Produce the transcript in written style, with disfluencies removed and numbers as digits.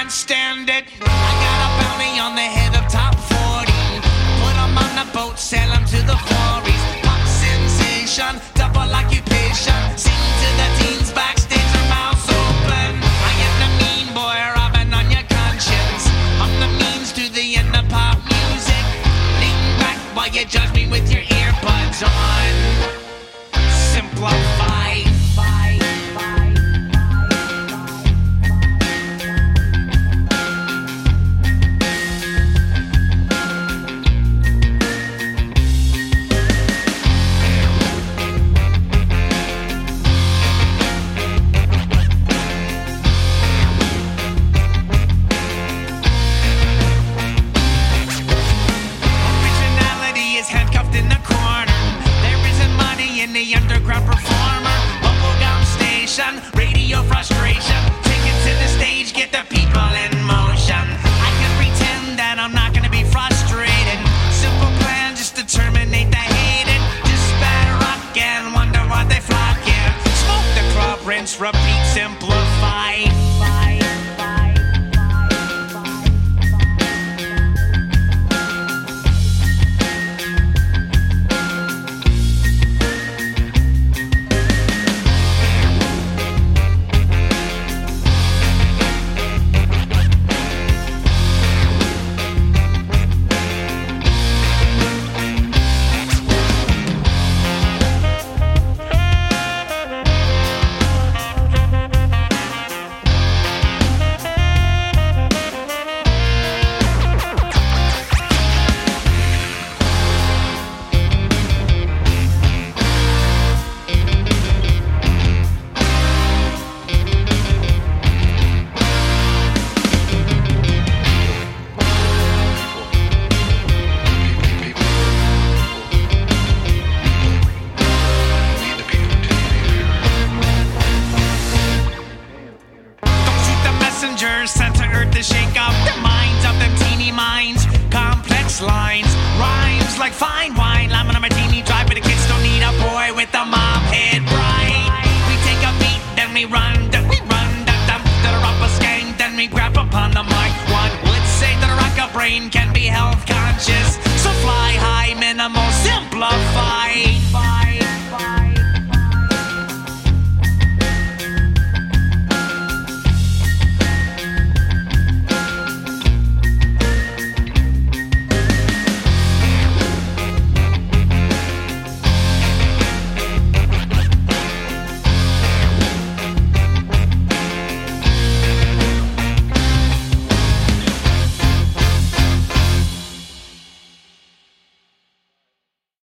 can't stand it. I got a bounty on the head of top 40. Put 'em on the boat, sail 'em to the quarries. Pop sensation, double occupation. Sing to the teens backstage, their mouths open. I am the mean boy, robbing on your conscience. I'm the means to the end of pop music. Lean back while you judge me with your earbuds on. Simplify. The underground performer, bubblegum station, radio frustration. Take it to the stage, get the people in motion. I can pretend that I'm not gonna be frustrated. Simple plan, just to terminate the hated. Just bad rock and wonder why they flock in. Smoke the club, rinse, repeat, simplify. Sent to earth to shake up the minds of them teeny minds. Complex lines, rhymes like fine wine. Lemon on martini dry, but the kids don't need a boy with a mom head bright. We take a beat, then we run, da da up a skank, then we grab upon the mic. One would say that a rock brain can be health conscious, so fly.